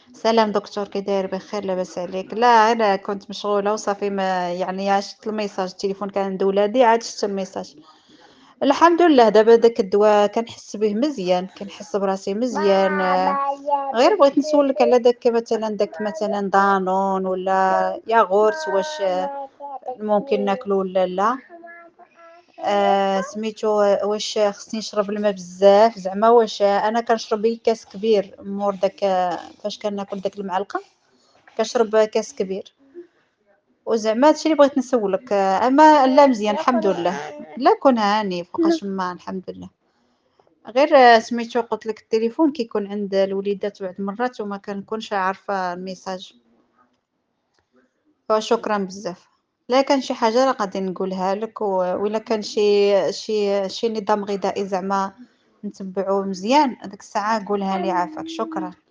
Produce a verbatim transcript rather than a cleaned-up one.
سلام دكتور كي داير بخير لاباس عليك؟ لا أنا كنت مشغولة وصافي ما يعني شفت الميساج التليفون كان عند ولادي عاد شفت الميساج. الحمد لله دابا داك الدوا كنحس به مزيان، كنحس براسي مزيان آه، غير بغيت نسولك على داك مثلًا داك مثلًا دانون ولا ياغورت واش آه، ممكن ناكلو والّا لا؟ آآ سميتو واش خصني نشرب الماء بزاف زعما واش أنا كنشرب غير كاس كبير مور داك فاش كناكل داك المعلقة، كنشرب كاس كبير، وزعما هاد الشي اللي بغيت نسولك، آه، أما لا مزيان الحمد لله، لا كون هاني فوقاش ما الحمد لله، غير آه، سميتو قلت لك التليفون كيكون عند الوليدات بعض المرات وما كنكونش عارفة الميساج، فشكرًا بزاف. لا كان شي حاجة راه غادي نقولها لك و وإلا كان شي شي شي نظام غذائي زعما نتبعوه مزيان، هاديك الساعة قولها لي عافاك، شكرًا.